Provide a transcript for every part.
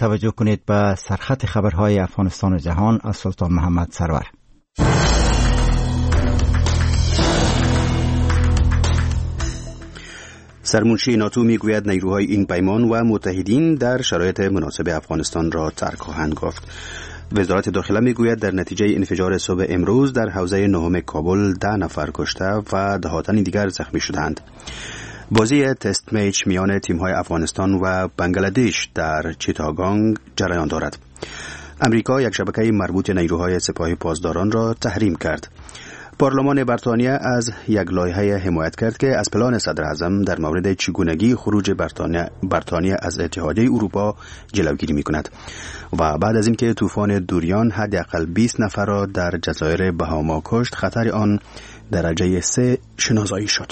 توجه کنید به سرخط خبرهای افغانستان و جهان از سلطان محمد سرور. سرمنشی ناتو میگوید نیروهای این پیمان و متحدین در شرایط مناسب افغانستان را ترک خواهند گفت. وزارت داخله میگوید در نتیجه انفجار صبح امروز در حوزه نهم کابل 10 نفر کشته و دهاتن دیگر زخمی شدند. بازی تست میچ میان تیم‌های افغانستان و بنگلادش در چیتاگانگ جریان دارد. امریکا یک شبکه مربوط نیروهای سپاه پاسداران را تحریم کرد. پارلمان بریتانیا از یک لایحه حمایت کرد که از پلان صدر اعظم در مورد چگونگی خروج بریتانیا از اتحادیه اروپا جلوگیری می‌کند. و بعد از اینکه طوفان دوریان حداقل 20 نفر را در جزایر بهاما کشت، خطر آن درجه 3 شناسایی شد.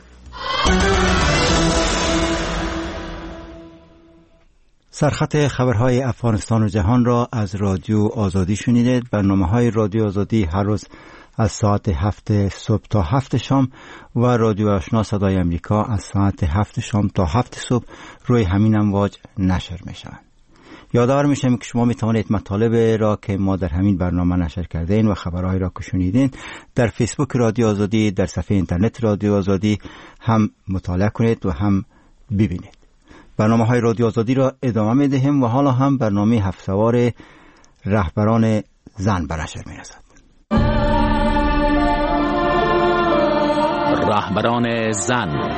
سرخط خبرهای افغانستان و جهان را از رادیو آزادی شنیدید. برنامه‌های رادیو آزادی هر روز از ساعت 7 صبح تا 7 شام و رادیو آشنا صدای امریکا از ساعت 7 شام تا 7 صبح روی همین امواج نشر می شوند. یادآور میشم که شما می توانید مطالب را که ما در همین برنامه نشر کردین و خبرهای را که شنیدین در فیسبوک رادیو آزادی، در صفحه اینترنت رادیو آزادی هم مطالعه کنید و هم ببینید. برنامه‌های رادیو آزادی را ادامه می‌دهیم و حالا هم برنامه هفته‌وار رهبران زن به نشر می‌رسد. رهبران زن.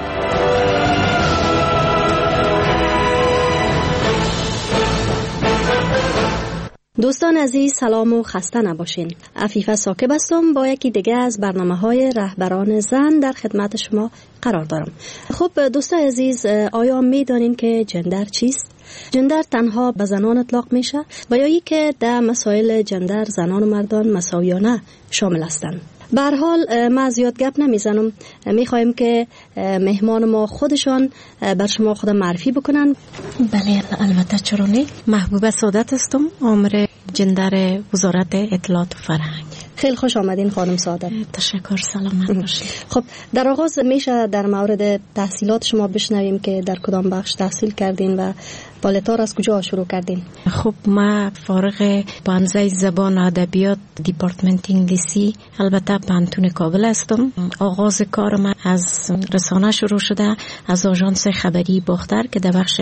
دوستان عزیز سلام و خسته نباشین. عفیفه ساکب هستم با یکی دیگه از برنامه‌های رهبران زن در خدمت شما قرار دارم. خب دوستان عزیز، آیا می‌دانین که جندر چیست؟ جندر تنها به زنان اطلاق میشه و یا ای که در مسائل جندر زنان و مردان مساویانه شامل هستند. به هر حال ما زیاد گپ نمیزنم، میخوایم که مهمان ما خودشان بر شما خود معرفی بکنن. بله البته چرا نه. محبوبه سعادت هستم، آمر جندر وزارت اطلاعات و فرهنگ. خیلی خوش آمدین خانم سعادت. تشکر، سلامت باشید. خب در آغاز میشه در مورد تحصیلات شما بشنویم که در کدام بخش تحصیل کردین و بالاتر از کجا شروع کردین؟ خب ما فارغ پانزه زبان و ادبیات دیپارتمنت انگلیسی البته پانتون کابل هستم. آغاز کار من از رسانه شروع شده، از آژانس خبری باختر که در بخش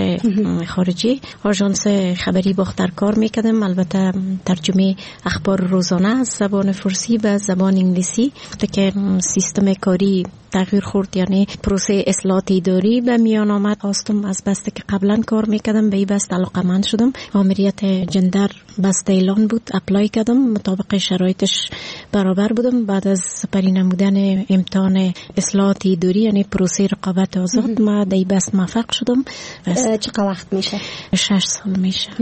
خارجی آژانس خبری باختر کار میکردم. البته ترجمه اخبار روزانه از زبان فارسی به زبان انگلیسی. وقتی که سیستم کاری تغییر خورد، یعنی پروسه اصلاحات اداری به میان آمد، خواستم از بسته که قبلا کار میکردم به این بسته علاقه‌مند شدم. آمریت جندر بسته اعلان بود، اپلای کردم، مطابق شرایطش برابر بودم. بعد از سپری نمودن امتحان اصلاحات اداری یعنی پروسه رقابت آزاد ما در این بسته موفق شدم. چقدر وقت میشه؟ 6 سال میشه.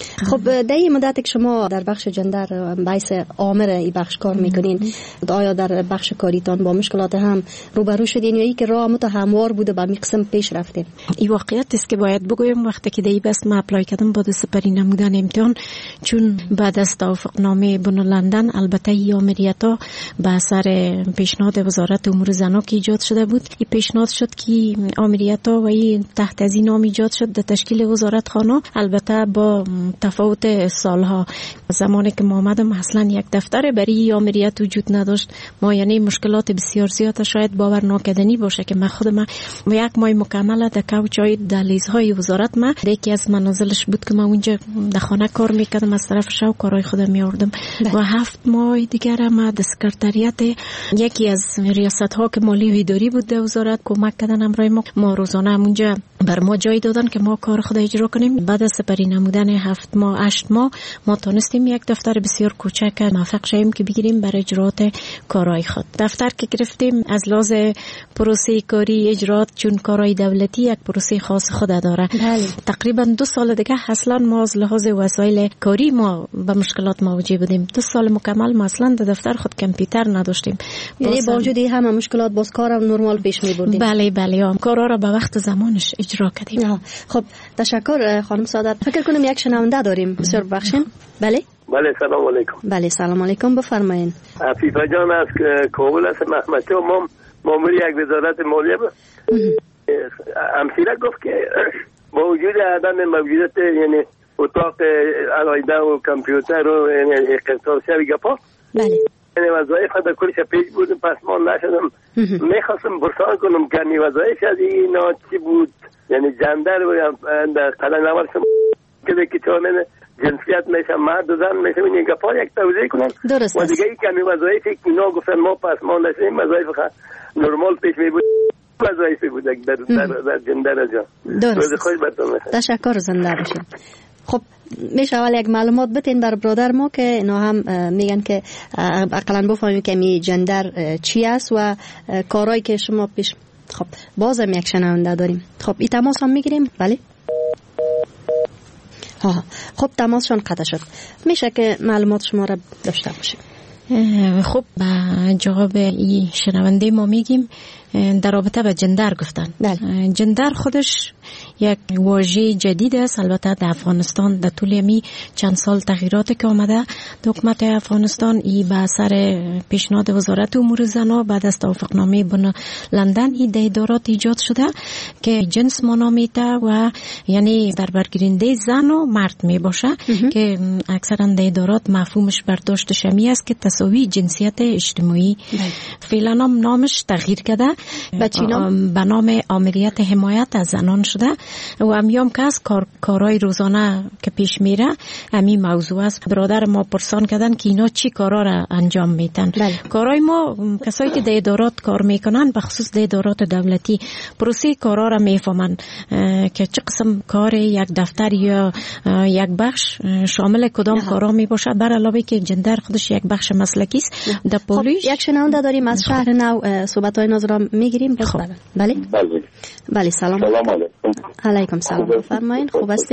خب در این مدت که شما در بخش جندر باعث آمر این بخش کار میکنین، آیا در بخش کاریتان با مشکلات هم روبرو شدین یا ای که راه هموار بوده به می قسم پیش رفتین؟ این واقعیت است که باید بگویم وقتی که دی بس ما اپلای کردم بعد سپری نمودن امتحان، چون بعد از توافقنامه بن لندن البته ای آمریتا به اثر پیشنهاد وزارت امور زنان که ایجاد شده بود، این پیشنهاد شد که آمریتا و این تحت از این نام ایجاد شد در تشکیل وزارت خانه. البته با تفاوت سالها، زمانی که ما آمدم اصلا یک دفتر برای آمریت وجود نداشت. ما یعنی مشکلات بسیار زیاد شاید باور ناکردنی باشه که من خودم یک ماه مکمل در کوچای دهلیزهای وزارت ما یکی از منازلش بود که من اونجا در خانه کار میکردم، از طرف شو کارهای خودم میاردم. و 7 ماه دیگر ما در سکرتریات یکی از ریاست ها که مالی و اداری بود در وزارت کمک کردن امرای ما روزانه اونجا بر ما جای دادن که ما کار خود اجرا کنیم. بعد از سپری نمودن 7 ماه 8 ماه ما تونستیم یک دفتر بسیار کوچک موفق شیم که بگیریم برای اجرات کارهای خود. دفتر که گرفتیم از لحاظ پروسه کاری اجرات، چون کارهای دولتی یک پروسه خاص خود داره. تقریبا 2 سال دیگه اصلا ما از لحاظ وسایل کاری ما به مشکلات مواجه بودیم. 2 سال مکمل ما اصلا در دفتر خود کامپیوتر نداشتیم. یعنی با وجود همه مشکلات باز کارم نرمال پیش می‌بردیم. بله کارا را به وقت زمانش اجرا کردیم. خب تشکر خانم سعادت. فکر کنم یک شنونده داریم. بسیار ببخشید. بله سلام علیکم. بله سلام علیکم، بفرمایید. عفیفه جان از کابل است. محمد ما مامور یک وزارت مالیه امثله گفت که با وجود عدم موجودیت یعنی اتاق سراغ علایده و کامپیوتر و اختصاص شوی گپا. بله. یعنی وظایف خدا کلش پیش بودم، پس ما نشدم. میخواستم برسان کنم که می وظایف از اینا چی بود، یعنی جندر و در قلن اول که چون جنسیت میشه مرد و زن میشه این گپا یک توضیح کنم. درست و دیگه ای که می وظایف اینا گفتن ما پس ما نشدیم وظایف نرمال پیش می بود، وظایفی بود در جندر جا. درست. خوش براتون میشه. تشکر، زنده باشید. خب میشه اول یک معلومات بتین بر برادر ما که اینا هم میگن که اقلا بفهمیم که می جندر چی است و کارهایی که شما پیش. خب بازم یک شنونده داریم. خب این تماس هم میگیریم. بله. خب تماسشون قطع شد. میشه که معلومات شما را داشته باشیم. خب با جواب این شنونده ما میگیم در رابطه با جندر گفتن. جندر خودش یک واژه جدید است. البته در افغانستان در طول می چند سال تغییراتی که آمده در حکومت افغانستان ای به اثر پیشنهاد وزارت امور زنان بعد از توافقنامه بن لندن این ادارات ایجاد شده که جنس منامیته و یعنی در برگیرنده زن و مرد می باشه که اکثرا ادارات مفهومش برداشت شمی است که تساوی جنسیت اجتماعی. فعلا نامش تغییر کرده به نام آمریت حمایت از زنان شده و امیام که از کارهای روزانه که پیش میره همین موضوع است. برادر ما پرسان کردن که اینا چی کارا را انجام میتن. کارهای ما کسایی که در ادارات کار میکنن به خصوص در ادارات دولتی پروسه کارا را میفهمن که چه قسم کار یک دفتر یا یک بخش شامل کدام کارا می باشه. بر علاوه که جندر خودش یک بخش مسلکی است. در پولیس یک شنونده داریم از شهر نو صحبت‌های ناظر میگیریم. بله. بله سلام علیکم. علیکم سلام. بفرمایید. خوب هستین؟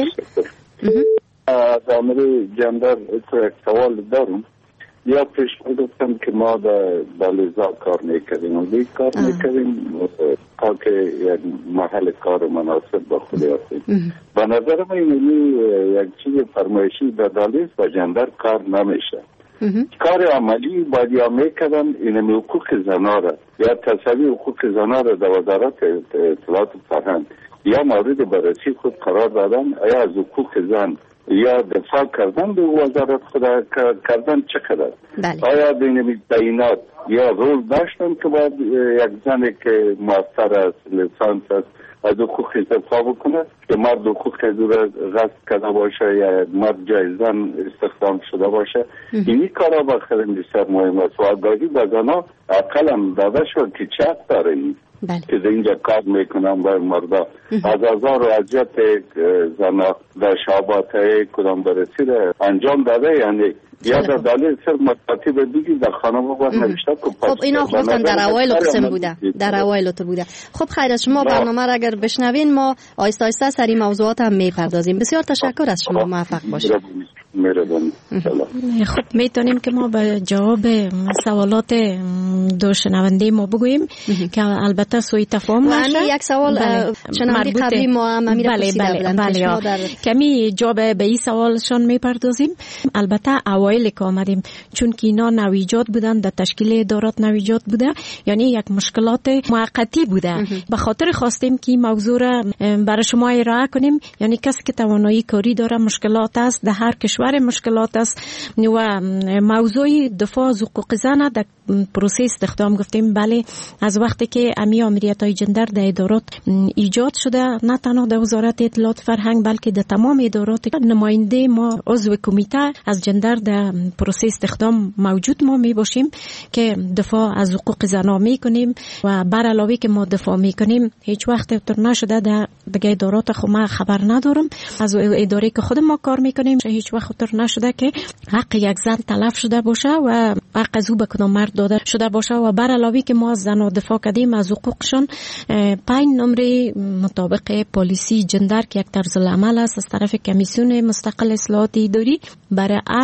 از امر جندر یک سوال دارم. یا پیش گفتم که ما در لیزا کار میکردیم و دیگه کار میکردیم تا که یک محل کار مناسب با خود هستیم. به نظر من یک چیز فرمایشی در دالیز و جندر کار نمیشه. کار عملی باید یا میکردن اینمی حقوق زنها را یا تصوی حقوق زنها را در وزارت اطلاعات و فرهنگ یا مورد بررسی خود قرار دادن. آیا از حقوق زن یا دفاع کردن به وزارت خود کردن چقدر؟ آیا اینمی تعیینات یا رول داشتن که باید یک زنی که ماستر است لیسانس است از حقوق دفاع بکنه که مرد حقوق را غصب کرده باشه یا مرد جای زن استخدام شده باشه. اینی کارا بخیلی بسیار مهم است و آگاهی به زنها اقل هم داده شد که چه حق داره این که در اینجا کار میکنم با مردا. از هزار و اذیت زنها در شعبات کدام برسی را انجام داده، یعنی یا در دلیل صرف مطاطی دیگی در خانم باید نوشته که خب اینا گفتن در اوایل قسم بوده، در اوایل تو بوده. خب خیر از شما برنامه را اگر بشنوین ما آیسته آیسته سری موضوعات هم میپردازیم. بسیار تشکر از شما، موفق باشید. خب میتونیم که ما به جواب سوالات دو شنونده ما بگوییم که البته سوی تفاهم نشه. یک سوال شنونده قبلی ما هم امیر بله کمی جواب به این سوالشان میپردازیم. البته اوایل که آمدیم چون که اینا نویجاد بودن در تشکیل ادارات نویجاد بوده، یعنی یک مشکلات موقتی بوده. به خاطر خواستیم که این موضوع را برای شما ارائه کنیم. یعنی کسی که توانایی کاری داره مشکلات است، در هر کشور مشکلات است و موضوع دفاع از حقوق زن در پروسه استخدام گفتیم بله از وقتی که امی آمریت‌های جندر در ادارات ایجاد شده، نه تنها در وزارت اطلاعات فرهنگ بلکه در تمام ادارات نماینده ما عضو کمیته از جندر در پروسه استخدام موجود ما می باشیم که دفاع از حقوق زنان می کنیم و بر علاوه که ما دفاع می کنیم هیچ وقت تر نشده در دیگه ادارات خود ما خبر ندارم از اداره که خود ما کار می کنیم هیچ وقت تر نشده که حق یک زن تلف شده باشه و حق از او به کدام مرد داده شده باشه و بر علاوه که ما از زنان دفاع کردیم از حقوقشان 5 نمره مطابق پالیسی جندر که یک طرز العمل است از طرف کمیسیون مستقل اصلاحات اداری برای هر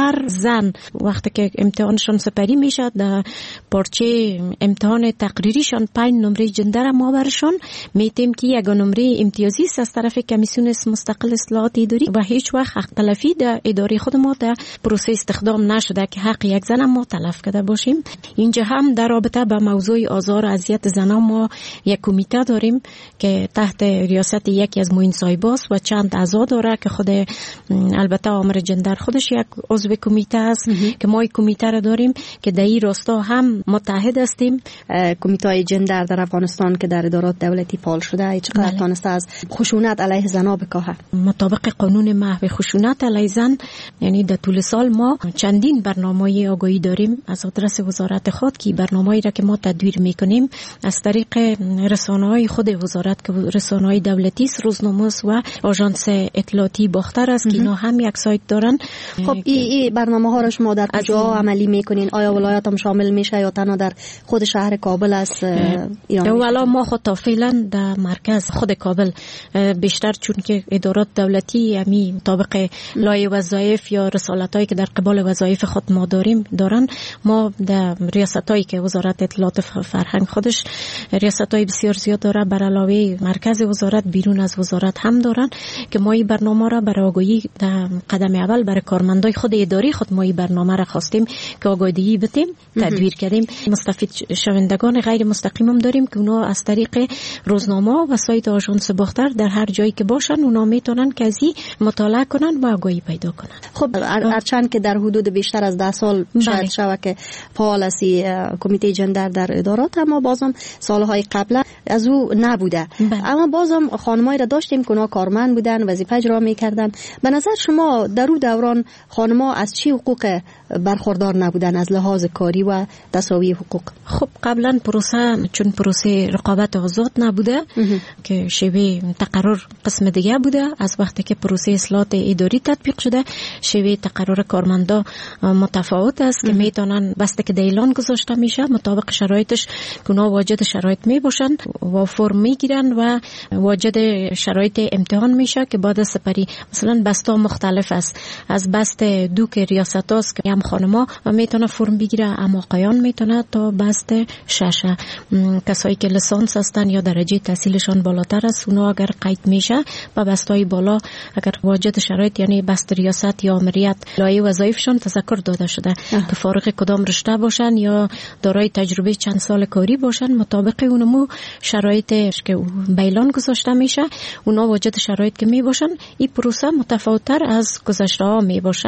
زن وقتی که امتحانشان سپری میشه در پارچه امتحان تقریریشان 5 نمره جندر ما برشان میتیم که یک نمره امتیازی است از طرف کمیسیون مستقل اصلاحات اداری و هیچ وقت حق تلفی در اداره خود ما در پروسه استخدام نشده که حق یک زن ما تلف کرده باشیم. اینجا هم در رابطه با موضوع آزار و اذیت زنان ما یک کمیته داریم که تحت ریاست یکی از معین صاحباست و چند اعضا داره که خود البته آمر جندر خودش یک عضو کمیته است که ما کمیته را داریم که در این راستا هم متحد هستیم. کمیته جندر در افغانستان که در ادارات دولتی فعال شده چقدر تانسته از خشونت علیه زنان بکاهه؟ مطابق قانون محو خشونت علیه زن، یعنی در طول سال ما چندین برنامه آگاهی داریم از آدرس وزارت خود که برنامه‌ای را که ما تدویر میکنیم از طریق رسانه‌های خود وزارت که رسانه‌های دولتی است، روزنامه و آژانس اطلاعاتی باختر است که اینا هم یک سایت دارن. خب این برنامه‌ها را شما در کجا عملی میکنین؟ آیا ولایات هم شامل میشه یا تنها در خود شهر کابل است؟ والا ما خود تا فعلا در مرکز خود کابل بیشتر، چون که ادارات دولتی همی مطابق لایحه وظایف یا رسالتایی که در قبال وظایف خود ما دارن، ما در ریاستایی که وزارت اطلاعات فرهنگ خودش ریاستای بسیار زیاد داره، بر علاوه مرکز وزارت بیرون از وزارت هم دارن که ما این برنامه را برای آگاهی در قدم اول برای کارمندای خود اداری خود ما این برنامه را خواستیم که آگاهی بدیم، تدویر کردیم. مستفید شوندگان غیر مستقیم هم داریم که اونا از طریق روزنامه و سایت آژانس باختر در هر جایی که باشن اونا میتونن که از این مطالعه کنن و آگاهی پیدا کنن. خب هرچند که در حدود بیشتر از 10 سال شاید شوه که فعال است کمیته جندر در ادارات، اما بازم سالهای قبل از او نبوده. اما بازم خانمایی را داشتیم که اونا کارمند بودن، وظیفه اجرا میکردن. به نظر شما در اون دوران خانم‌ها از چی حقوق برخوردار نبودن از لحاظ کاری و تساوی حقوق؟ خب قبلا چون پروسه رقابت آزاد نبوده که شیوه تقرر قسم دیگه بوده، از وقتی که پروسه اصلاحات اداری تطبیق شده شیوه تقرر کارمندا متفاوت است که میتونن بسته که اعلان گذاشته میشه مطابق شرایطش که اونا واجد شرایط می باشن و فرم میگیرن و واجد شرایط امتحان میشه که بعد سپری مثلا بسته مختلف است. از بسته دو که ریاست است که هم خانما میتونه فرم بگیره، اما آقایان میتونه تا بسته 6. کسایی که لیسانس هستن یا درجه تحصیلشان بالاتر است اونا اگر قید میشه با بسته‌های بالا اگر واجد شرایط یعنی بست ریاست یا آمریت لایحه وظایفشان تذکر داده شده که فارغ کدام رشته باشن یا دارای تجربه چند سال کاری باشن، مطابق اونمو شرایطش که بیان گذاشته میشه اونا واجد شرایط که می باشن. این پروسه متفاوت‌تر از گذشته ها می باشه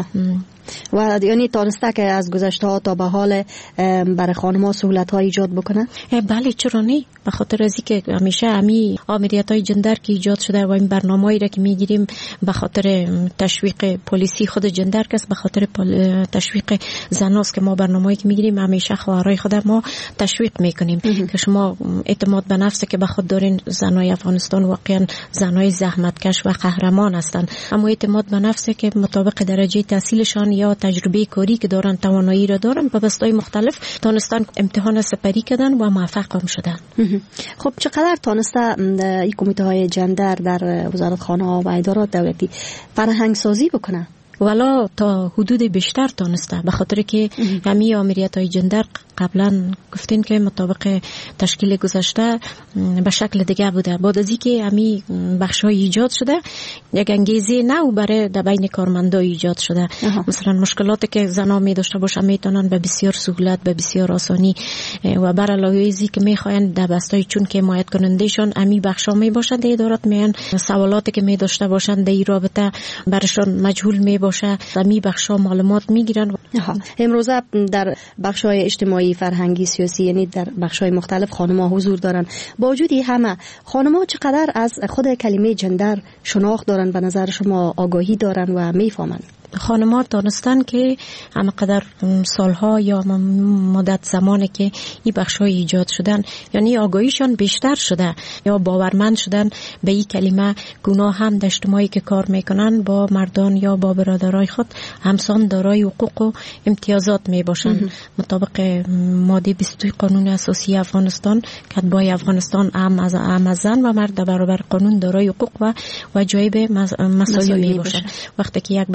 و یعنی تانسته که از گذشته ها تا به حال برای خانم‌ها سهولت‌ها ایجاد بکنه؟ بله چرا نه، به خاطر ازی که همیشه همی آمریت‌های جندر که ایجاد شده و این برنامه‌ای را که میگیریم به خاطر تشویق پلیسی خود جندر که به خاطر تشویق زناست که ما برنامه‌ای که میگیریم همیشه خواهرای خود ما تشویق میکنیم که شما اعتماد به نفس که به خود دارین. زنای افغانستان واقعا زنای زحمتکش و قهرمان هستند، اما اعتماد به نفس که مطابق درجه تحصیلشان یا تجربه کاری که دارن، توانایی را دارن، به بسته‌های مختلف تونستن امتحان سپری کردن و موفق هم شدن. خب چقدر تونسته این کمیته های جندر در وزارت خانه ها و ادارات دولتی فرهنگ سازی بکنه؟ والا تا حدود بیشتر تونسته، به خاطر که همین آمریت های جندر قبلا گفتین که مطابق تشکیل گذشته به شکل دیگه بوده. بعد از اینکه همین بخش‌های ایجاد شده یک انگیزه نو برای در بین کارمندا ایجاد شده. مثلا مشکلاتی که زنا می داشته باشن میتونن به بسیار سهولت، به بسیار آسانی و بر علاوه ازی که میخواین در بستای چون که حمایت کنندهشون همین بخشا می باشن در ادارات میان سوالاتی که می داشته باشن در این رابطه برشون مجهول می باشه، همین بخشا معلومات میگیرن. امروزه در بخش‌های اجتماعی، فرهنگی، سیاسی، یعنی در بخش‌های مختلف خانم‌ها حضور دارن. با وجود همه خانم‌ها چقدر از خود کلمه جندر شناخت دارن؟ به نظر شما آگاهی دارن و میفهمن؟ خانم‌ها دانستن که همقدر سالها یا مدت زمانی که این بخش‌های ایجاد شدن یعنی آگاهیشان بیشتر شده یا باورمند شدن به این کلمه که اونا هم در اجتماعی که کار میکنن با مردان یا با برادرای خود همسان دارای حقوق و امتیازات میباشن. مطابق ماده 22 قانون اساسی افغانستان کتبای افغانستان هم از زن و مرد در برابر قانون دارای حقوق و جایب مساوی میباشن. وقتی که یک بست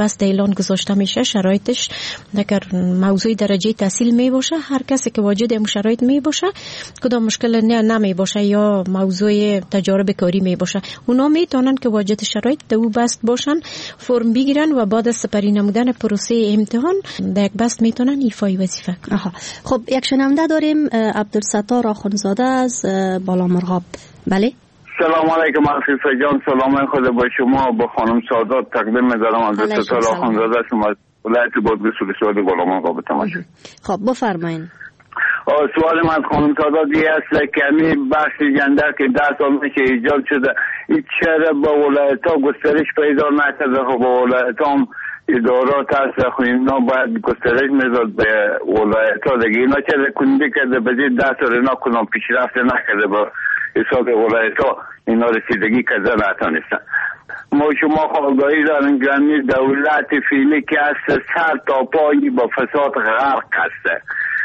اعلان گذاشته میشه شرایطش اگر موضوع درجه تحصیل می باشه، هر کسی که واجد این شرایط می باشه کدام مشکل نمی باشه یا موضوع تجارب کاری می باشه، اونا میتونن که واجد شرایط دو بست باشن فرم بگیرن و بعد از سپری نمودن پروسه امتحان در یک بست میتونن ایفای وظیفه کنن. خب یک شنونده داریم، عبدالستار آخوندزاده از بالامرغاب. بله سلام علیکم عفیفه جان، سلام خود با شما با خانم سادات تقدیم می‌دارم. عبدالستار آخوندزاده از ولایت بادغیس ولسوالی بالامرغاب تماشا. خب بفرمایید. سوال من از خانم سادات یه است که همین بخش جندر که 10 سال میشه ایجاد شده، این چرا با ولایت ها گسترش پیدا نکرده؟ خب با ولایت هم ادارات هست، خب اینا باید گسترش میداد به ولایت ها دیگه. اینا چرا کنده کرده بزید 10 سال اینا کنم پیشرفت نکرده با حساب ولایت ها اینا رسیدگی کرده نتانستن. ما شما خواهگاهی دارن گرمی دولت فیلی که هست سر تا پایی با فساد غرق هسته.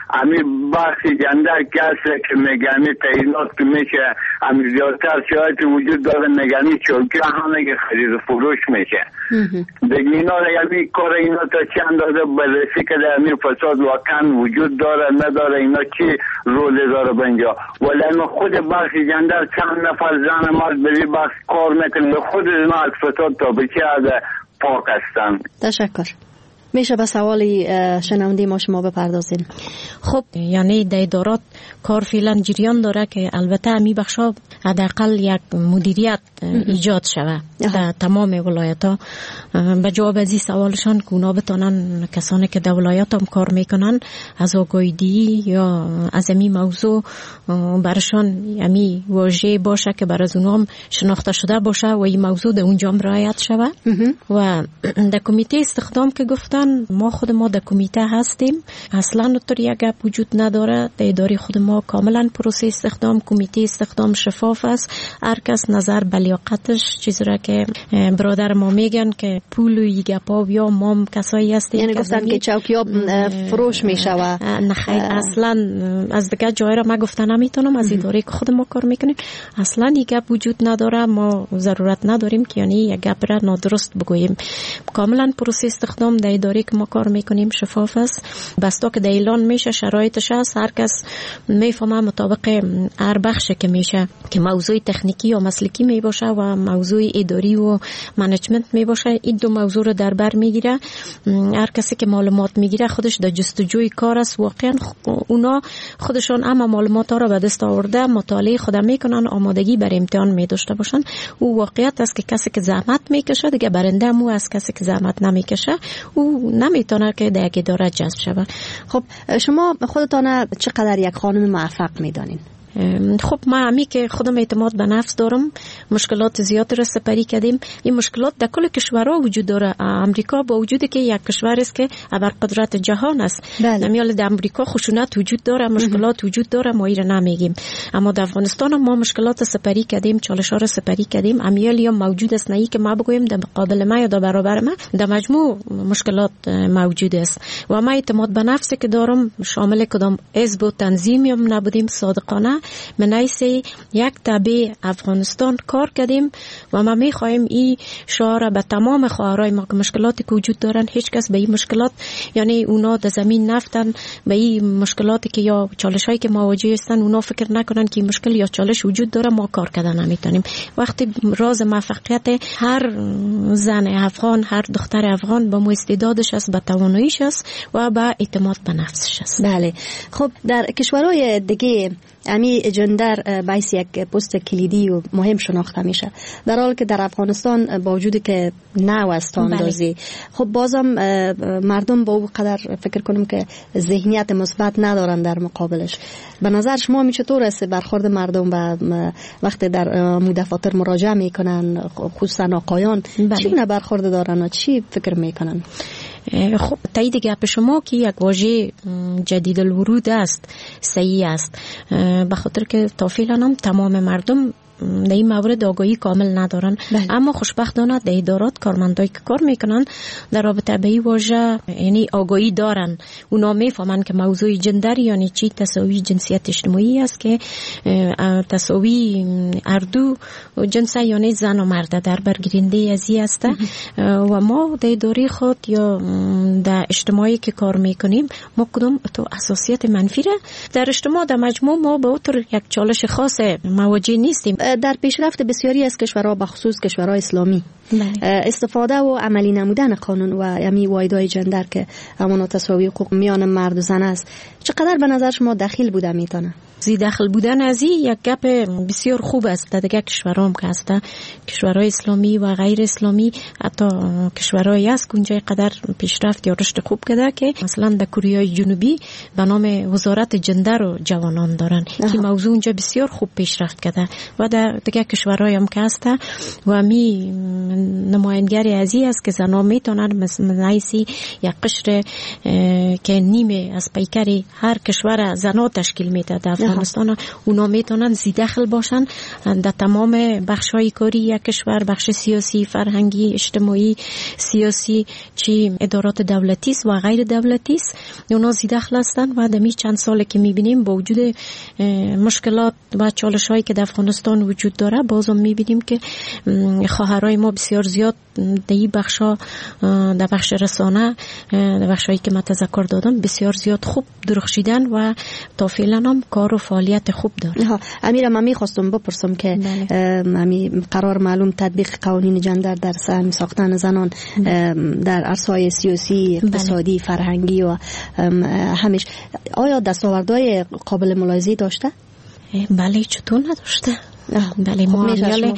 همین بخش جندر که هست که میگمی تعینات که میشه همین زیادتر شاید وجود داره، میگمی چونکه همه که خرید فروش میشه دیگه. اینا همین کار اینا تا چند داده بررسی که در همین فساد واقعا وجود داره نداره، اینا چی رولی داره به اینجا. ولی خود بخش جندر چند نفر زن مرد بری بخش کار میکنه، خود اینا از فساد تا بچه از پاک هستن. تشکر. میشه به سوالی شنونده ما شما بپردازین؟ خب یعنی در ادارات کار فعلا جریان داره که البته امی بخشا حداقل یک مدیریت ایجاد شوه در تمام ولایت ها. به جواب از این سوالشان که اونا بتانن کسانی که در ولایت هم کار میکنن از آگاهی یا از امی موضوع برشان امی واژه باشه که بر از اونا هم شناخته شده باشه و این موضوع در اونجا هم رعایت شوه. و در کمیته استخدام که گفتن ما خود ما در کمیته هستیم، اصلا اونطور یک گپ وجود نداره. در اداره خود ما کاملا پروسه استخدام کمیته استخدام شفاف است، هر کس نظر به لیاقتش چیزی را که برادر ما میگن که پول و گپا یا ما کسایی هستیم یعنی گفتن که چوکیا فروش میشه و نه خیر اصلا از دیگه جای را ما گفتن نمیتونم، از اداره که خود ما کار میکنیم اصلا یک گپ وجود نداره. ما ضرورت نداریم که یعنی یک گپ را نادرست بگوییم. کاملا پروسه استخدام در اداره که ما کار میکنیم شفاف است، بستا که در اعلان میشه شرایطش هست، هر کس میفهمه مطابق هر بخش که میشه که موضوع تکنیکی یا مسلکی می باشه و موضوع اداری و منیجمنت می باشه، این دو موضوع رو در بر میگیره. هر کسی که معلومات میگیره خودش در جستجوی کار است. واقعا اونا خودشون اما معلومات ها رو به دست آورده مطالعه خود میکنن، آمادگی بر امتحان می داشته باشن. او واقعیت است که کسی که زحمت میکشه دیگه برنده مو از کسی که زحمت نمیکشه او نمیتونه که در یک اداره جذب شود. خب شما خودتان چقدر یک خانم موفق میدانین؟ خب ما همی که خودم اعتماد به نفس دارم، مشکلات زیاد را سپری کردیم. این مشکلات در کل کشورها وجود داره. امریکا با وجودی که یک کشور است که ابرقدرت جهان است، نمیال در امریکا خشونت وجود داره، مشکلات وجود داره، ما این را نمیگیم. اما در افغانستان ما مشکلات سپری کردیم، چالش‌ها را سپری کردیم. امیال یا موجود است، نه که ما بگویم در مقابل ما یا در برابر ما، در مجموع مشکلات موجود است. و ما اعتماد به نفسی که دارم شامل کدام حزب و تنظیمی هم نبودیم، صادقانه من ایسه یک تابع افغانستان کار کردیم و ما میخواهیم این شعار به تمام خواهرای ما که مشکلاتی که وجود دارن هیچ کس به این مشکلات یعنی اونا در زمین نفتن به این مشکلاتی که یا چالشایی که مواجه هستن اونا فکر نکنن که مشکل یا چالش وجود داره ما کار کردن نمیتونیم. وقتی راز موفقیت هر زن افغان، هر دختر افغان با استعدادش است، با تواناییش است و با اعتماد به نفسش است. بله. خب در کشورهای دیگه امی جندر باعث یک پست کلیدی و مهم شناخته میشه، در حالی که در افغانستان با وجودی که نو است اندازی خب بازم مردم با او قدر فکر کنم که ذهنیت مثبت ندارن در مقابلش. به نظر شما می چطور است برخورد مردم و وقتی در دفاتر مراجعه میکنن خصوصا آقایان چگونه برخورد دارن و چی فکر میکنن؟ خب تایید گپ شما که یک واژه جدید الورود است صحیح است، به خاطر که تا فعلا هم تمام مردم در این مورد آگاهی کامل ندارن. اما خوشبختانه در ادارات کارمندایی که کار میکنن در رابطه به این واژه یعنی آگاهی دارن. اونا میفهمن که موضوع جندر یعنی چی، تساوی جنسیت اجتماعی است که تساوی اردو جنس یعنی زن و مرد در برگیرنده ازی است. و ما در اداره خود یا در اجتماعی که کار میکنیم ما کدوم تو اساسیت منفی را در اجتماع در مجموع ما به طور یک چالش خاص مواجه نیستیم. در پیشرفت بسیاری از کشورها به خصوص کشورهای اسلامی استفاده و عملی نمودن قانون و یعنی واحدهای جندر که همون تساوی حقوق میان مرد و زن است چقدر به نظر شما دخیل بوده میتونه؟ زی داخل بودن از این یک گپ بسیار خوب است. در دیگه کشورها هم که هست، کشورهای اسلامی و غیر اسلامی، حتی کشورهایی هست که اونجا قدر پیشرفت یا رشد خوب کرده که مثلا در کره جنوبی به نام وزارت جندر و جوانان دارن که موضوع اونجا بسیار خوب پیشرفت کرده. و در دیگه کشورهای هم که هست و می نمایندگی از این است که زنان میتونن مثلا یک قشر که نیمه از پیکر هر کشور زنان تشکیل میده در افغانستان، اونا میتونن زی داخل باشن در تمام بخش‌های کاری یک کشور، بخش سیاسی، فرهنگی، اجتماعی، سیاسی، چی ادارات دولتی است و غیر دولتی است، اونا زی داخل هستن. و در چند ساله که میبینیم با وجود مشکلات و چالش‌هایی که در افغانستان وجود داره، بازم میبینیم که خواهرای ما بسیار زیاد در این بخش‌ها، در بخش رسانه، در بخش‌هایی که من تذکر دادم، بسیار زیاد خوب درخشیدن و تا فعلا هم کار و فعالیت خوب داره. امیرم من می‌خواستم بپرسم که قرار معلوم تطبیق قوانین جندر در ساختن زنان در عرصه‌های سیاسی، اقتصادی، فرهنگی و همیش آیا دستاوردهای قابل ملاحظه داشته؟ بله، چطور نداشته؟ بله، ما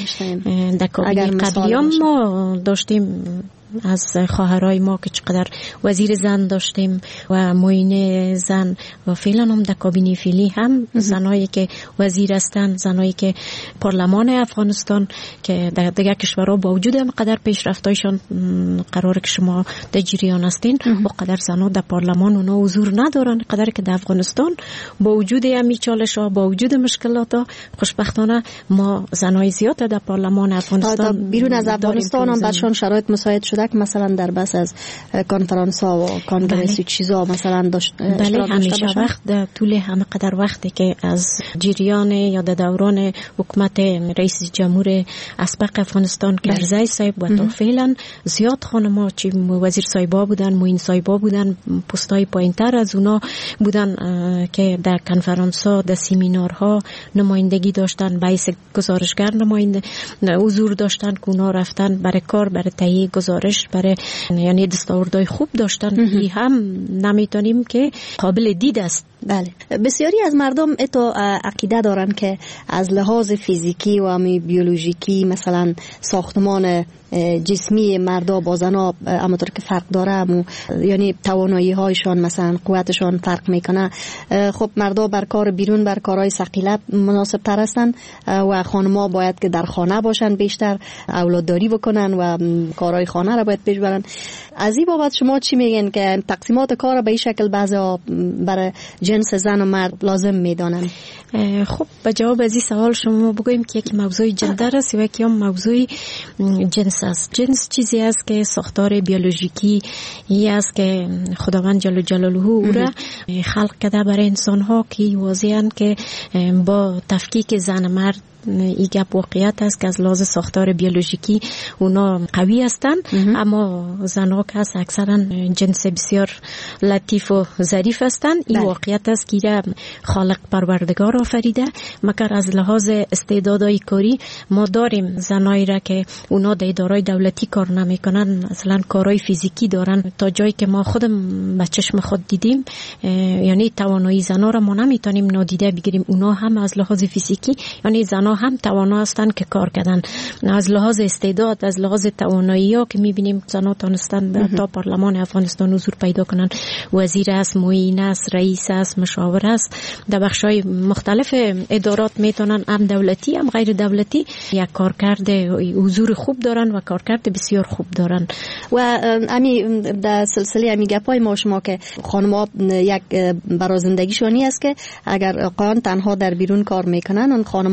در کابینه قبلیام ما داشتیم از خواهرای ما که چقدر وزیر زن داشتیم و معین زن و فعلا هم در کابینه فعلی هم زنایی که وزیر هستند، زنایی که پارلمان افغانستان که در دیگر کشورها با وجود هم قدر پیشرفتایشان قرار که شما در جریان هستین و قدر زنها در پارلمان اونا حضور ندارن، قدر که در افغانستان با وجود همی چالش‌ها، با وجود مشکلات، خوشبختانه ما زنای زیاد در پارلمان افغانستان بیرون از افغانستان هم برشان شرایط مساعد شده که مثلا در بس از کنفرانس ها و کانگرس و چیزا مثلا داشت. بله، همیشه وقت در طول همه قدر وقتی که از جریان یا در دوران حکومت رئیس جمهور اسبق افغانستان کرزی صاحب و تا فعلا زیاد خانم‌ها چی وزیر صاحبا بودن، معین صاحبا بودن، پستای پایین‌تر از اونا بودن که در کنفرانس ها، در سمینارها نمایندگی داشتن، باعث گزارشگر نماینده حضور داشتن که اونا رفتن برای کار، برای تهیه گزارش، برای یعنی دستاوردهای خوب داشتن. هم نمیتونیم که قابل دید است. بله، بسیاری از مردم اتو عقیده دارن که از لحاظ فیزیکی و بیولوژیکی مثلا ساختمان جسمی مردا با زنا همونطور که فرق داره، یعنی توانایی هایشان مثلا قوتشان فرق میکنه. خب مردا بر کار بیرون، بر کارهای ثقیله مناسب تر هستن و خانم‌ها باید که در خانه باشن، بیشتر اولادداری بکنن و کارهای خانه را باید پیش برن. از این بابت شما چی میگن که تقسیمات کار به این شکل بعضا برای جنس زن و مرد لازم میدانن؟ خب به جواب از این سوال شما بگویم که یک موضوع جندر است و یکی هم موضوع جنس است. جنس چیزی است که ساختار بیولوژیکی است که خداوند جل جلاله او را خلق کرده برای انسان ها که واضحاً که با تفکیک زن مرد این گپ واقعیت است که از لحاظ ساختار بیولوژیکی اونا قوی هستند، اما زنها که هست اکثرا جنس بسیار لطیف و ظریف هستند. این واقعیت است که خالق پروردگار آفریده، مگر از لحاظ استعدادهای کاری ما داریم زنایی را که اونا در ادارای دولتی کار نمیکنن، مثلا کارهای فیزیکی دارن، تا جایی که ما خودم به چشم خود دیدیم، یعنی توانایی زنها را ما نمیتونیم نادیده بگیریم. اونا هم از لحاظ فیزیکی یعنی زنها هم توانا هستند که کار کردن، از لحاظ استعداد، از لحاظ توانایی ها که میبینیم زنها تونستن تا پارلمان افغانستان حضور پیدا کنن، وزیر است، معین است، رئیس است، مشاور است، در بخش‌های مختلف ادارات میتونن، هم دولتی هم غیر دولتی، یک کارکرد حضور خوب دارن و کارکرد بسیار خوب دارن. و امی در سلسله امی گپای ما شما که خانم‌ها یک برای زندگیشانی است که اگر آقایان تنها در بیرون کار میکنن، اون خانم‌ها هم کار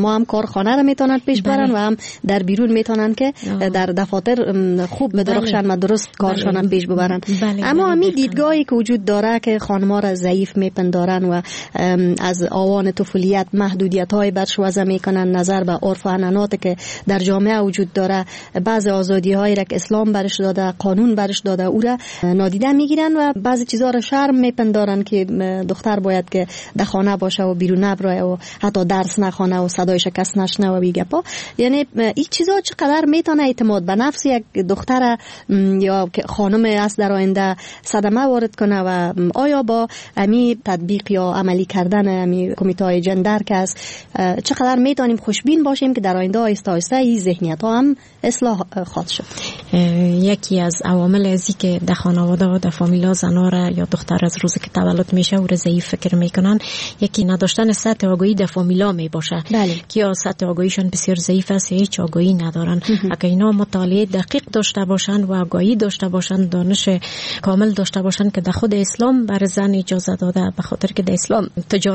کارخانه را میتونن پیش برن و هم در بیرون میتونن که در دفاتر خوب بدرخشن و درست کارشان هم پیش ببرن. اما همین دیدگاهی که وجود داره که خانم‌ها را ضعیف میپندارن و از آوان طفولیت محدودیت‌های برش وضع میکنن، نظر به عرف و عنعنات که در جامعه وجود داره، بعضی آزادی‌هایی را که اسلام برش داده، قانون برش داده، او را نادیده میگیرن و بعضی چیزا را شرم میپندارن که دختر باید که در خانه باشه و بیرون نبره و حتی درس نخونه و صدایش کس نشنوه و بیگپا. یعنی این چیزا چقدر میتونه اعتماد به نفس یک دختر یا خانم است در آینده صدمه وارد کنه و آیا با امی تطبیق یا عملی کردن امی کمیته جندر که است چقدر میتونیم خوشبین باشیم که در آینده آهسته آهسته این ذهنیت ها هم اصلاح خواهد شد؟ یکی از عوامل ازی که در خانواده و در فامیلا زنا را یا دختر از روزی که تولد میشه او را ضعیف فکر میکنن، یکی نداشتن سطح آگاهی در فامیلا می باشه که یا سطح آگاهیشون بسیار ضعیف است یا هیچ آگاهی ندارن. اگر اینا مطالعه دقیق داشته باشن و آگاهی داشته باشن، دانش کامل داشته باشن که در خود اسلام بر زن اجازه داده، به خاطر که در اسلام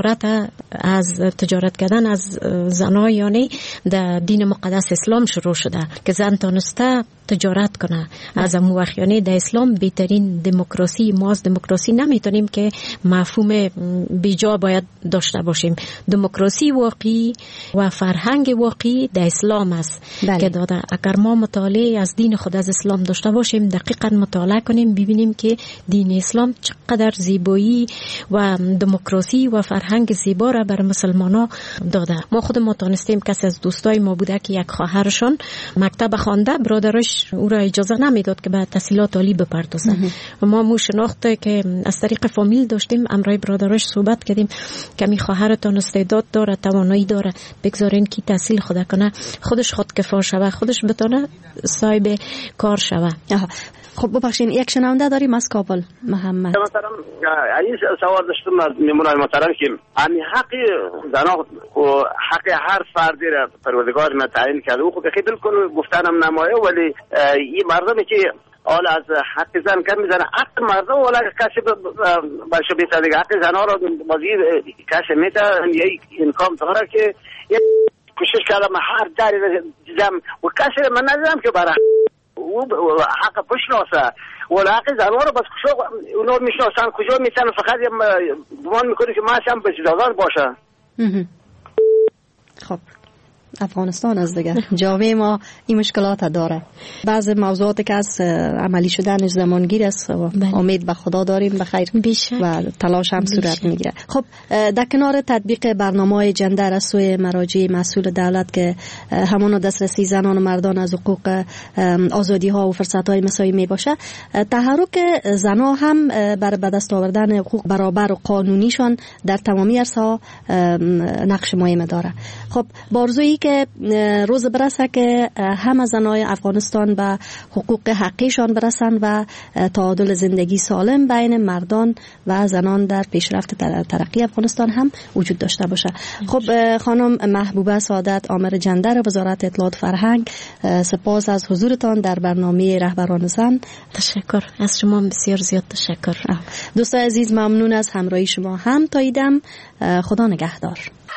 تجارت کردن از زنا یعنی در دین مقدس اسلام شروع شده که زن تانسته تجارت کنه از امو وقت. یعنی در اسلام بهترین دموکراسی، ما از دموکراسی نمیتونیم که مفهوم بیجا باید داشته باشیم. دموکراسی واقعی و فرهنگ واقعی در اسلام است که داده. اگر ما مطالعه از دین خود از اسلام داشته باشیم، دقیقاً مطالعه کنیم، ببینیم که دین اسلام چقدر زیبایی و دموکراسی و فرهنگ زیبا را بر مسلمانان داده. ما خود ما تونستیم، کسی از دوستای ما بوده که یک خواهرشون مکتب خوانده، برادرش او را اجازه نمیداد که به تحصیلات عالی بپردازه و ما مو شناخته که از طریق فامیل داشتیم، امرای برادرش صحبت کردیم که می خواهرتان استعداد داره، توانایی داره، بگذارین که تحصیل خود کنه، خودش خودکفا شوه، خودش بتونه صاحب کار شوه. خب ببخشین، یک شنونده داریم از کابل، محمد. مثلا این سوال داشتم از نمونه‌های محترم که همین حق زنا و حق هر فردی را پروردگار تعیین کرده، خب خیلی بالکل گفتنم نمایه، ولی این مردمی که حالا از حق زن کم میزنه، حق مردم ولی کسی برشو بیتا دیگه حق زنها را بازی کسی میتا یک انکام داره که کوشش کردم هر داری دیدم و کسی من ندیدم که برای حق بشناسه ولی حق زنها رو بس کجا اونا میشناسن، کجا میتن، فقط گمان میکنه که ما هم بسیدازار باشه. خب افغانستان از دیگه جامعه ما این مشکلات داره، بعض موضوعات که از عملی شدنش زمانگیر است و امید به خدا داریم بخیر و تلاش هم صورت میگیره. خب در کنار تطبیق برنامه‌های جندر از سوی مراجع مسئول دولت که همون دسترسی زنان و مردان از حقوق آزادی ها و فرصت های مساوی می باشه، تحرک زنان هم برای به دست آوردن حقوق برابر و قانونیشان در تمامی عرصه‌ها نقش مهم داره. خب بارزویی که روز برسه که همه زنای افغانستان به حقوق حقیقیشان برسن و تعادل زندگی سالم بین مردان و زنان در پیشرفت ترقی افغانستان هم وجود داشته باشه. خب خانم محبوبه سعادت، آمر جندر وزارت اطلاعات فرهنگ، سپاس از حضورتان در برنامه رهبران زن. تشکر از شما، بسیار زیاد تشکر. دوستان عزیز، ممنون از همراهی شما. هم تا ایدم، خدا نگهدار.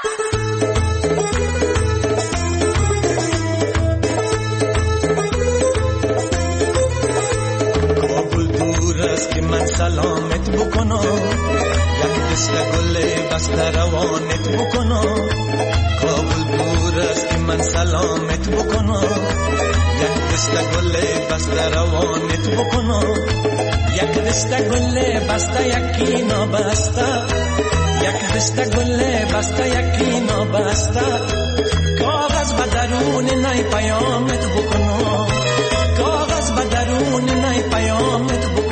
که من سلامت بکنم، یک دست گل بسته روانت بکنم. کابل دور است که من سلامت بکنم، یک دست گل بسته روانت بکنم. یک دست گل بسته یکی نابسته، یک دست گل بسته یکی نابسته. کاغذ به درون نای پیامت بکنم، کاغذ به درون نای پیامت بکنم.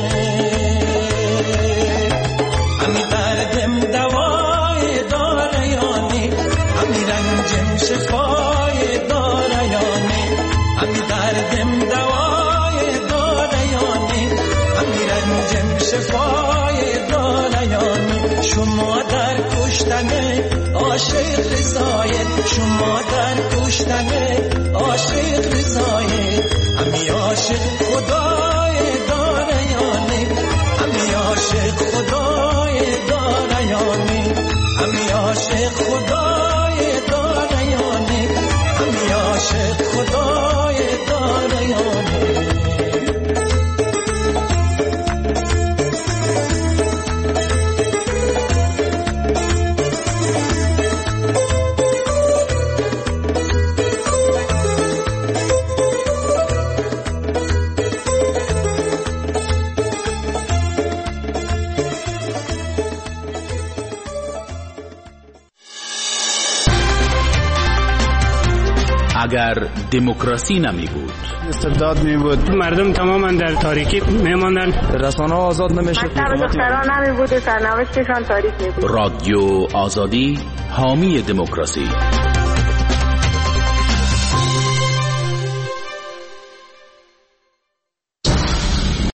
همی دردم دوای داره یانی، همی رنجم شفای داره یانی. همی دردم دوای داره یانی، همی رنجم شفای داره یانی. شما در کشتن عاشق رضایت، شما در کشتن عاشق رضایت. همی عاشق خدای داره یانی، همی عاشق خدای داره یانی، همی عاشق خدای داره یانی. اگر دموکراسی نمی بود؟ استبداد می بود، مردم تماما در تاریکی می ماندن، رسانه آزاد نمی شد، مکتب دختران نمی بود و سرنوشتشان تاریک می بود. رادیو آزادی حامی دموکراسی.